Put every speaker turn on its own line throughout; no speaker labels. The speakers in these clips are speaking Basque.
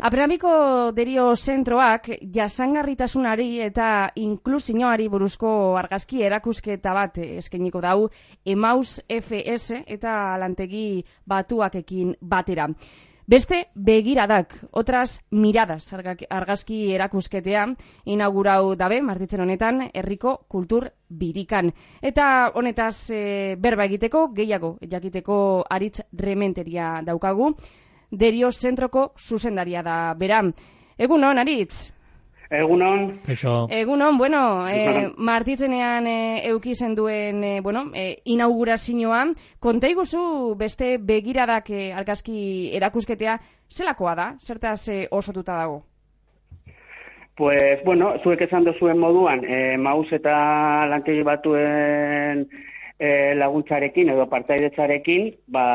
Aperamiko derio zentroak jasangarritasunari eta inklusioari buruzko argazki erakusketa bat eskainiko dau Emaus FS eta lantegi batuakekin batera. Beste begiradak, otras miradas argazki erakusketea inaugurau dabe martitzen honetan herriko kultur birikan. Eta honetaz berba egiteko, gehiago jakiteko Aritz Rementeria daukagu, derio zentroko zuzendaria da bera. Egunon, Aritz?
Egunon.
Egunon, bueno, martitzenean eukizen duen, inaugurazioa. Konta iguzu beste begiradak argazki erakusketea, zelakoa da? Zertaz osotuta dago?
Pues, bueno, zuek esan dozuen moduan, Maus eta lantegi batuen laguntzarekin edo partaidetzarekin,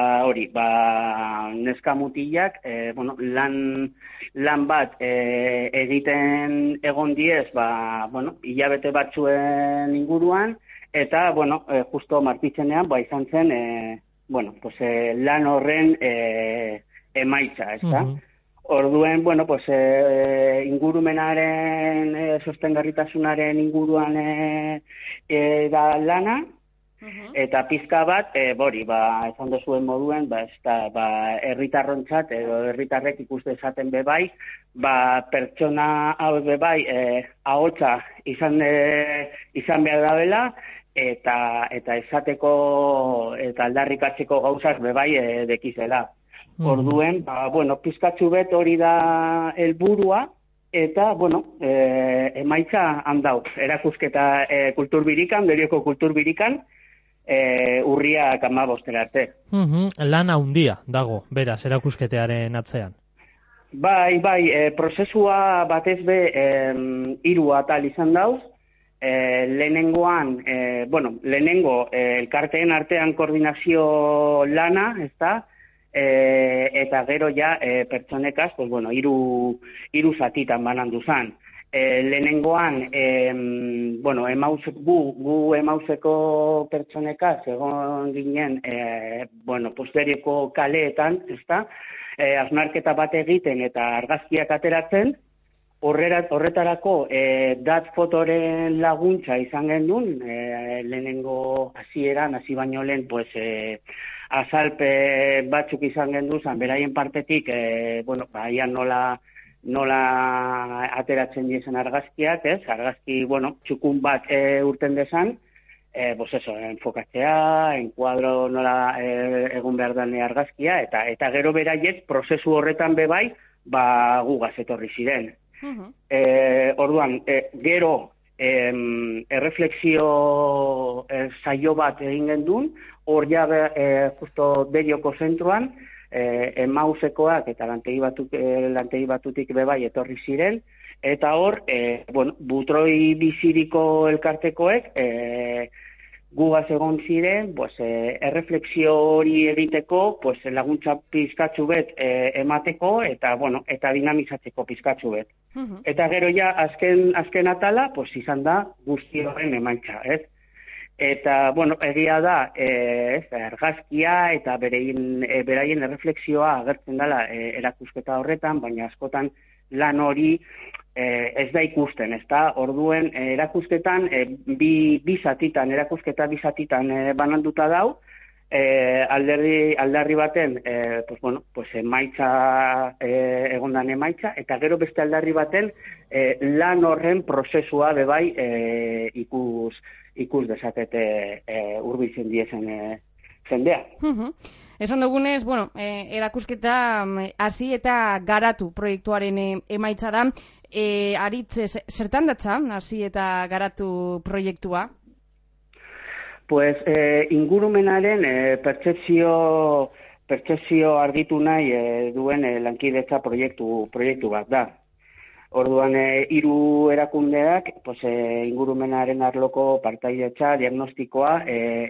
neska mutilak, lan bat egiten egon diez, hilabete batzuen inguruan, eta, justo martitzenean, izan zen, lan horren emaitza, ezta? Orduen, ingurumenaren, sostengarritasunaren inguruan da lana, eta pizka bat, esan dozuen moduen, herritarrontzat edo herritarrek ikuste esaten bebai, pertsona hau bebai, ahotsa izan behar dabela, eta esateko eta aldarrikatzeko gauzak bebai dekizela. Orduen, pizkatzu bet hori da helburua, eta, emaitza handau, erakusketa kulturbirikan, derioko kulturbirikan, urriak 15 arte.
Lana handia dago, beraz, erakusketearen atzean.
Bai, prozesua batez be 3 atal izan dauz. Lehenengoan, lehenengo elkarteen artean koordinazio lana, ezta? Eta gero ja pertsonekaz, 3 zatitan banandu zan. Lehenengoan, gu Emauseko pertsonekaz egon ginen, posterioko kaleetan, ezta? Hausnarketa bat egiten eta argazkiak ateratzen, horretarako dat fotoren laguntza izan gendun, lehenengo hasi baino lehen, azalpe batzuk izan genduzan, beraien partetik, aian nola ateratzen diezen argazkiak, ez? Argazki, txukun bat urten dezan, enfokatzea, enkuadro nola egun behar dane argazkia, eta gero beraiek prozesu horretan bebai, gugaz etorri ziren. Orduan, gero erreflexio saio bat egin gendun, hor ja justo derioko zentruan, Emausekoak eta lantegi batutik bebai etorri ziren, eta hor, butroi biziriko elkartekoek gugaz egon ziren, erreflexio hori egiteko, laguntza pizkatzu bet emateko, eta dinamizatzeko pizkatzu bet. Eta gero ja, azken atala, izan da guzti horren emaitza, ez? Eta, egia da, argazkia eta beraien erreflexioa agertzen dela erakusketa horretan, baina askotan lan hori ez da ikusten, ezta? Orduen, erakusketan, erakusketa bi zatitan bananduta dau, alderri baten, emaitza, egondan emaitza, eta gero beste alderri baten, lan horren prozesua bebai ikus dezakete hurbiltzen diezen jendea.
Esan dugunez, erakusketa hasi eta garatu proiektuaren emaitza da. Aritz, zertan datza hasi eta garatu proiektua?
Ingurumenaren pertzepzio argitu nahi duen lankidetza proiektu bat da. Orduan, 3 erakundeak ingurumenaren arloko partaidetza diagnostikoa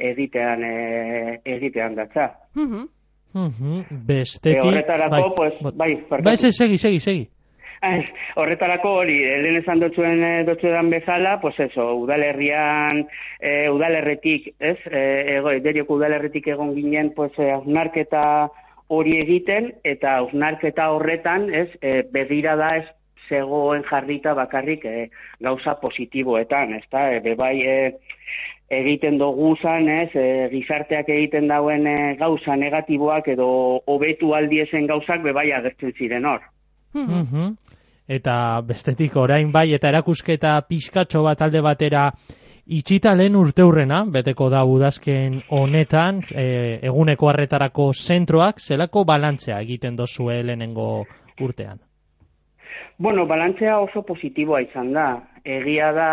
egitean datza.
Bestetik...
Horretarako,
segi.
Horretarako hori, lehen esan dotzuedan bezala, udalerrian, udalerretik, ez? Derioko udalerretik egon ginen, hausnarketa hori egiten, eta hausnarketa horretan, begirada ez zegoen jarrita bakarrik gauza positiboetan, ezta? Bebai egiten doguzan, gizarteak egiten dauen gauza negatiboak edo hobetu aldiezen gauzak bebai agertzen ziren hor.
Eta bestetik orain bai, eta erakusketa pixkatxo bat alde batera itxita lehen urteurrena, beteko da udazken honetan, eguneko arretarako zentroak, zelako balantzea egiten dozue lehenengo urtean?
Bueno, balantzea oso positiboa izan da. Egia da,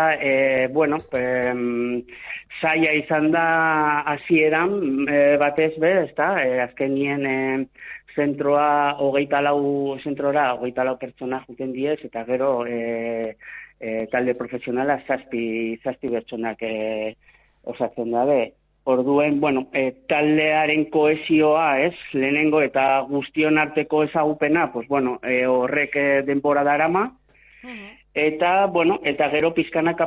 zaila izan da hasieran batez be, ezta? Azkenien zentrora 24 pertsona juten diez, eta gero talde profesionala 7 pertsonak osatzen dabe. Orduen, taldearen kohesioa, lehenengo eta guztion arteko ezagupena, horrek denbora darama, eta, eta gero pizkanaka,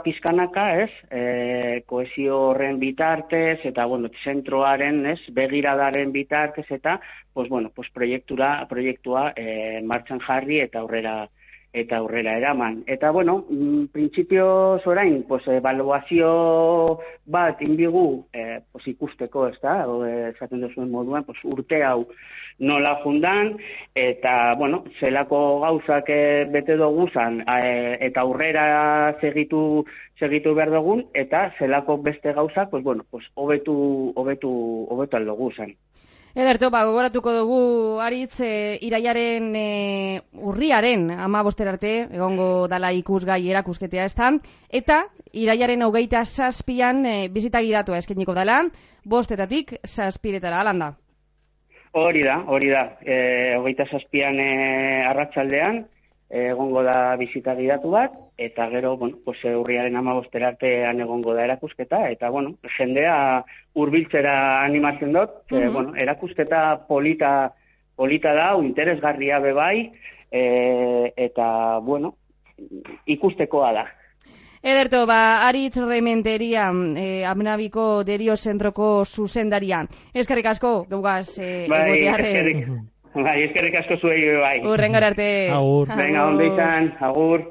kohesio horren bitartez, eta, zentroaren, begiradaren bitartez, eta, proiektua martxan jarri eta aurrera eraman. Eta, printzipioz orain, evaluazio bat inbigu ikusteko, ez da, esaten duzuen moduan, urte hau nola jundan, eta, zelako gauzak bete doguzan, eta aurrera segitu behar dugun, eta zelako beste gauzak, hobetu aldoguzan.
Ederto, gogoratuko dugu, Aritz, iraiaren urriaren 15 arte, egongo dala ikusgai erakusketea ez da, eta iraiaren 27an bizita gidatua eskeniko dela, 5:00 7:00 alanda.
Hori da, 27an arratsaldean egongo da bizita gidatu bat, eta gero, urriaren 15 artean egongo da erakusketa, eta, jendea hurbiltzera animatzen dut, erakusketa polita da, interesgarria bebai, eta, ikustekoa da.
Ederto, Aritz Rementeria, Amnabiko Derio Zentroko zuzendaria. Eskerrik asko, geugaz egotearen.
Eskerrik asko zuei bai.
Urrengor arte.
Agur.
Venga, ondo izan, agur.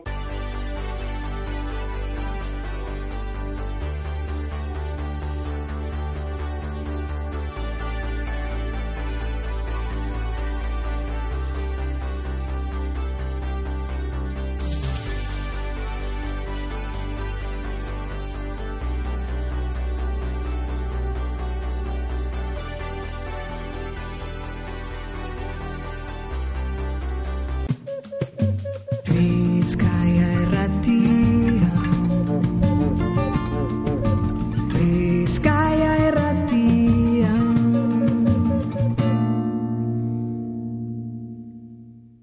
Sky